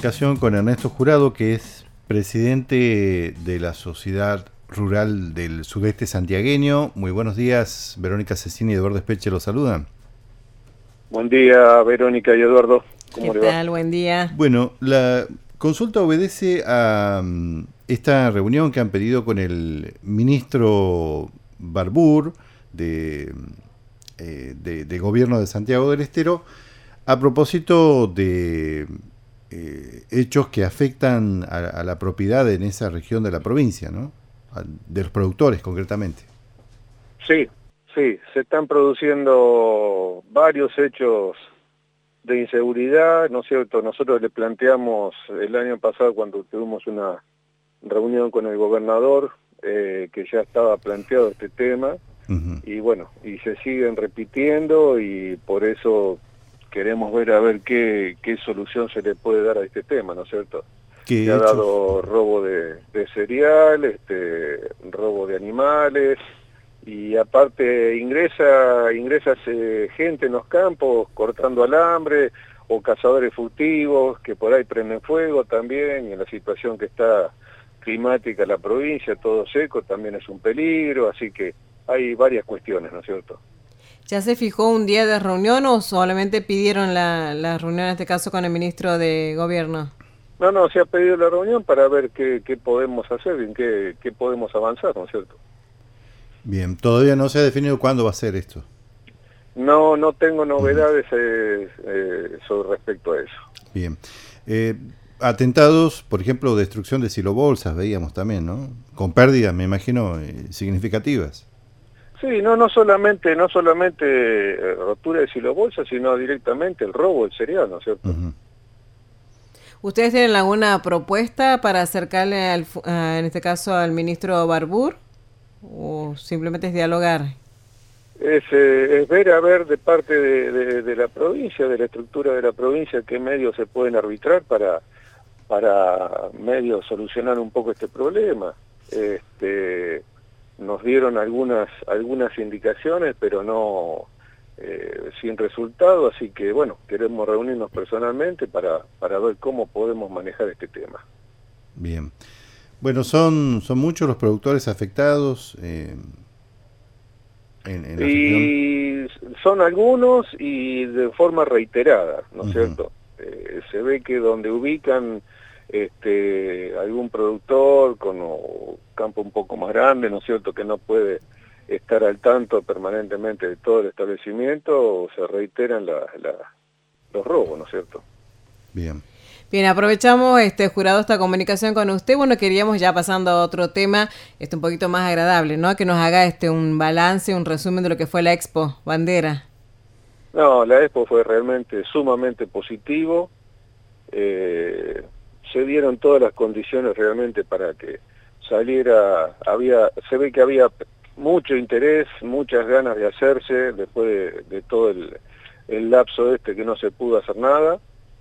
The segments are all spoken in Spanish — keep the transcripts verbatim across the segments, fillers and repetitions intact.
comunicación con Ernesto Jurado, que es presidente de la Sociedad Rural del Sudeste Santiagueño. Muy buenos días, Verónica Cecchini y Eduardo Espeche los saludan. Buen día, Verónica y Eduardo. ¿Cómo ¿Qué le va? tal? Buen día. Bueno, la consulta obedece a um, esta reunión que han pedido con el ministro Barbour de, eh, de, de Gobierno de Santiago del Estero a propósito de eh, hechos que afectan a, a la propiedad en esa región de la provincia, ¿no? A, de los productores concretamente. Sí, sí, se están produciendo varios hechos de inseguridad, ¿no es cierto? Nosotros le planteamos el año pasado cuando tuvimos una reunión con el gobernador eh, que ya estaba planteado este tema. Uh-huh. Y bueno, y se siguen repitiendo y por eso queremos ver a ver qué, qué solución se le puede dar a este tema, ¿no es cierto? Se ha dado robo de, de cereal, este, robo de animales, y aparte ingresa, ingresa eh, gente en los campos cortando alambre, o cazadores furtivos que por ahí prenden fuego también, y en la situación que está climática la provincia, todo seco, también es un peligro, así que hay varias cuestiones, ¿no es cierto? ¿Ya se fijó un día de reunión o solamente pidieron la, la reunión en este caso con el ministro de Gobierno? No, no, se ha pedido la reunión para ver qué, qué podemos hacer, en qué, qué podemos avanzar, ¿no es cierto? Bien, todavía no se ha definido cuándo va a ser esto. No, no tengo novedades eh, eh, sobre respecto a eso. Bien. Eh, atentados, por ejemplo, destrucción de silobolsas, veíamos también, ¿no? Con pérdidas, me imagino, eh, significativas. Sí, no, no solamente, no solamente eh, rotura de silobolsas, sino directamente el robo del cereal, ¿no es cierto? Uh-huh. ¿Ustedes tienen alguna propuesta para acercarle, al, uh, en este caso, al ministro Barbour? ¿O simplemente es dialogar? Es, eh, es ver a ver de parte de, de, de la provincia, de la estructura de la provincia, qué medios se pueden arbitrar para, para medios solucionar un poco este problema. Este, nos dieron algunas, algunas indicaciones, pero no eh, sin resultado, así que bueno, queremos reunirnos personalmente para, para ver cómo podemos manejar este tema. Bien. Bueno, son, son muchos los productores afectados eh, en, en la y región. Son algunos y de forma reiterada, ¿no es uh-huh. cierto? Eh, se ve que donde ubican este, algún productor con un campo un poco más grande, ¿no es cierto?, que no puede estar al tanto permanentemente de todo el establecimiento, se reiteran la, la, los robos, ¿no es cierto? Bien. Bien, aprovechamos, este jurado, esta comunicación con usted. Bueno, queríamos ya pasando a otro tema, este un poquito más agradable, ¿no? Que nos haga este un balance, un resumen de lo que fue la Expo Bandera. No, la Expo fue realmente sumamente positivo. Eh, se dieron todas las condiciones realmente para que saliera, había, se ve que había mucho interés, muchas ganas de hacerse después de, de todo el, el lapso este que no se pudo hacer nada.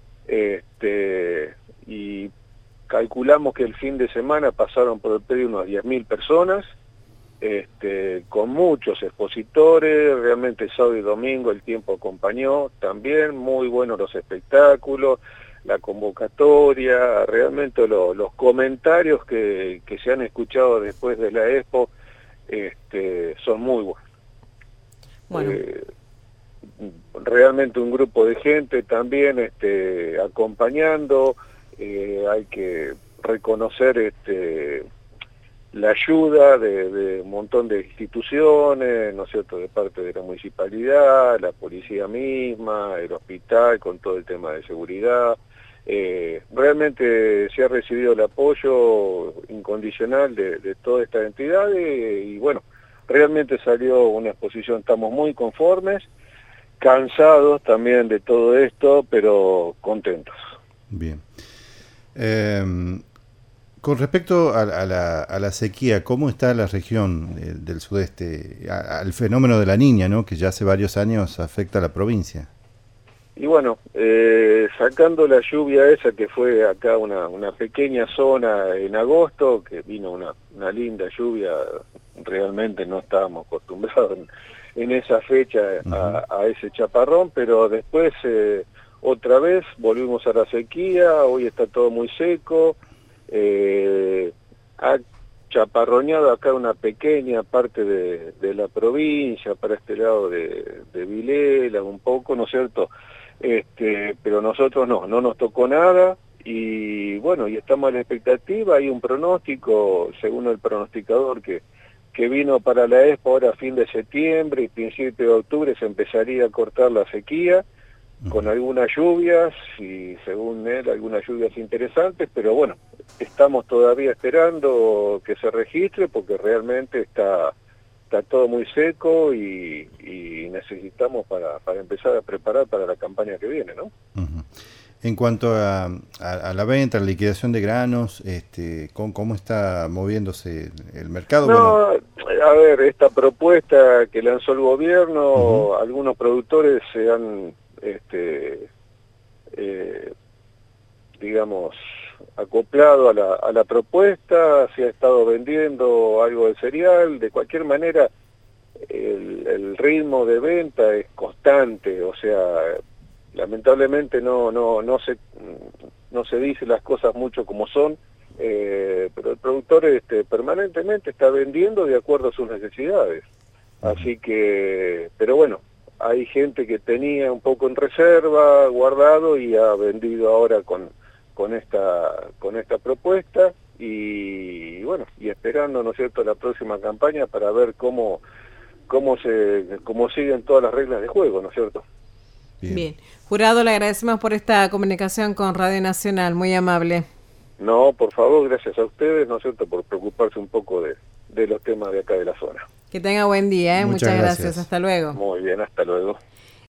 Este, y calculamos que el fin de semana pasaron por el predio unos diez mil personas, este, con muchos expositores, realmente sábado y domingo el tiempo acompañó también, muy buenos los espectáculos, la convocatoria, realmente lo, los comentarios que, que se han escuchado después de la Expo este, son muy buenos. Bueno. Eh, realmente un grupo de gente también este, acompañando, eh, hay que reconocer este, la ayuda de, de un montón de instituciones, ¿no es cierto?, de parte de la municipalidad, la policía misma, el hospital con todo el tema de seguridad. Eh, realmente se ha recibido el apoyo incondicional de, de todas estas entidades y bueno, realmente salió una exposición, estamos muy conformes, cansados también de todo esto, pero contentos. Bien. Eh, con respecto a, a, la, a la sequía, ¿cómo está la región de, del sudeste? A, al fenómeno de la Niña, ¿no?, que ya hace varios años afecta a la provincia. Y bueno, eh, sacando la lluvia esa que fue acá una, una pequeña zona en agosto, que vino una, una linda lluvia, realmente no estábamos acostumbrados en, en esa fecha a, a ese chaparrón, pero después eh, otra vez volvimos a la sequía, hoy está todo muy seco, eh, ha chaparroneado acá una pequeña parte de, de la provincia, para este lado de, de Vilela, un poco, ¿no es cierto? Este, pero nosotros no, no nos tocó nada, y bueno, y estamos a la expectativa. Hay un pronóstico, según el pronosticador que, que vino para la Expo ahora a fin de septiembre y principio de octubre se empezaría a cortar la sequía, con algunas lluvias, y según él algunas lluvias interesantes, pero bueno, estamos todavía esperando que se registre porque realmente está, está todo muy seco y, y necesitamos para, para empezar a preparar para la campaña que viene, ¿no? Uh-huh. En cuanto a, a, a la venta, a la liquidación de granos, este, ¿cómo, cómo está moviéndose el mercado? No, bueno, a ver, esta propuesta que lanzó el gobierno, uh-huh. algunos productores se han, este, eh, digamos, acoplado a la, a la propuesta, se ha estado vendiendo algo de cereal. De cualquier manera, el, el ritmo de venta es constante, o sea, lamentablemente no no no se no se dice las cosas mucho como son, eh, pero el productor este, permanentemente está vendiendo de acuerdo a sus necesidades. Así que, pero bueno, hay gente que tenía un poco en reserva, guardado, y ha vendido ahora con con esta con esta propuesta, y bueno, y esperando, ¿no es cierto?, la próxima campaña para ver cómo cómo se cómo siguen todas las reglas de juego, ¿no es cierto? Bien. Bien. Jurado, le agradecemos por esta comunicación con Radio Nacional, muy amable. No, por favor, gracias a ustedes, ¿no es cierto?, por preocuparse un poco de, de los temas de acá de la zona. Que tenga buen día, ¿eh? Muchas, Muchas gracias. gracias, hasta luego. Muy bien, hasta luego.